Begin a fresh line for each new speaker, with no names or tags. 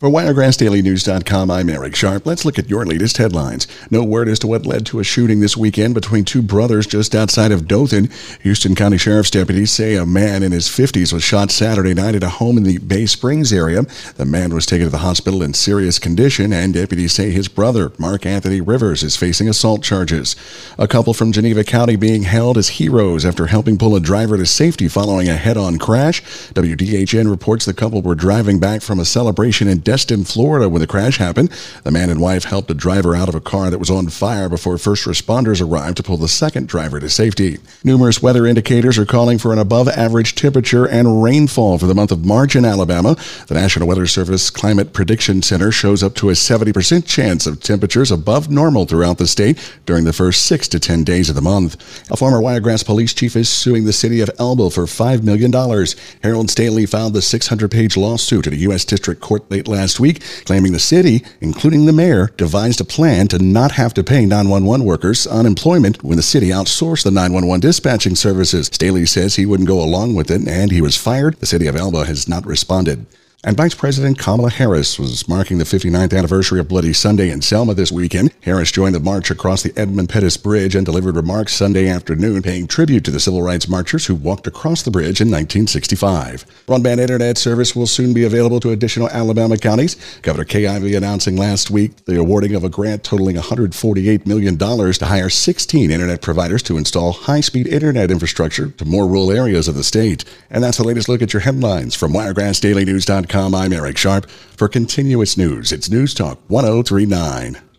For WiregrassDailyNews.com, I'm Eric Sharp. Let's look at your latest headlines. No word as to what led to a shooting this weekend between two brothers just outside of Dothan. Houston County Sheriff's deputies say a man in his 50s was shot Saturday night at a home in the Bay Springs area. The man was taken to the hospital in serious condition, and deputies say his brother, Mark Anthony Rivers, is facing assault charges. A couple from Geneva County being held as heroes after helping pull a driver to safety following a head-on crash. WDHN reports the couple were driving back from a celebration in Destin, Florida, when the crash happened. The man and wife helped a driver out of a car that was on fire before first responders arrived to pull the second driver to safety. Numerous weather indicators are calling for an above-average temperature and rainfall for the month of March in Alabama. The National Weather Service Climate Prediction Center shows up to a 70% chance of temperatures above normal throughout the state during the first 6 to 10 days of the month. A former Wiregrass police chief is suing the city of Elba for $5 million. Harold Staley filed the 600-page lawsuit at a U.S. District Court late last week, claiming the city, including the mayor, devised a plan to not have to pay 911 workers unemployment when the city outsourced the 911 dispatching services. Staley says he wouldn't go along with it, and he was fired. The city of Elba has not responded. And Vice President Kamala Harris was marking the 59th anniversary of Bloody Sunday in Selma this weekend. Harris joined the march across the Edmund Pettus Bridge and delivered remarks Sunday afternoon, paying tribute to the civil rights marchers who walked across the bridge in 1965. Broadband internet service will soon be available to additional Alabama counties. Governor Kay Ivey announcing last week the awarding of a grant totaling $148 million to hire 16 internet providers to install high-speed internet infrastructure to more rural areas of the state. And that's the latest look at your headlines from WiregrassDailyNews.com. I'm Eric Sharp. For continuous news, it's News Talk 1039.